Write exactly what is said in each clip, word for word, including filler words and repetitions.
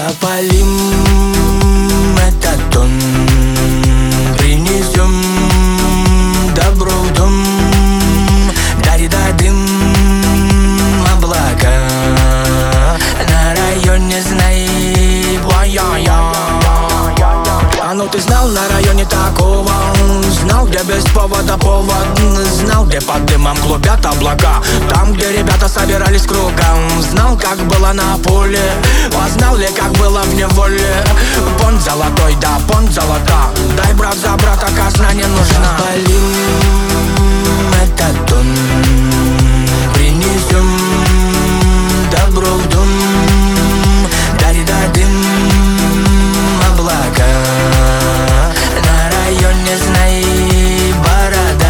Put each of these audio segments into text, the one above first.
Запалим этот он, принесем добро в дом, дари дадим облака на районе, знай, ой-ой-ой. А ну ты знал, на районе такого, знал, где без повода повод, знал, где под дымом клубят облака, там, где ребята собирались кругом, знал, как было на поле, а знал ли, как было в неволе. Понт золотой, да, понт золота, дай, брат, за брата, казна не нужна. Запалим этот он, принесем добро в дом, дари дадим облака на районе, знай, борода.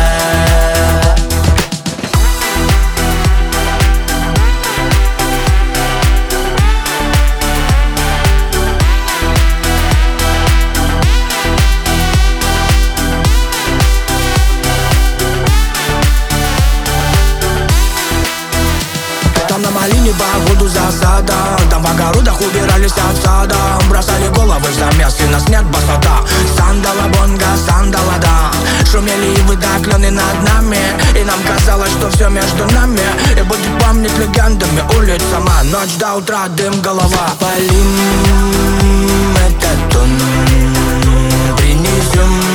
Там на малине по году засада, там в огородах убирались от сада, бросали головы в замес, и нас нет басота. Сандала бонга, сандала да, шумели и выдаклены над нами, и нам казалось, что все между нами, и будет помнить легендами улиц сама. Ночь до утра, дым, голова. Полим этот он, принесем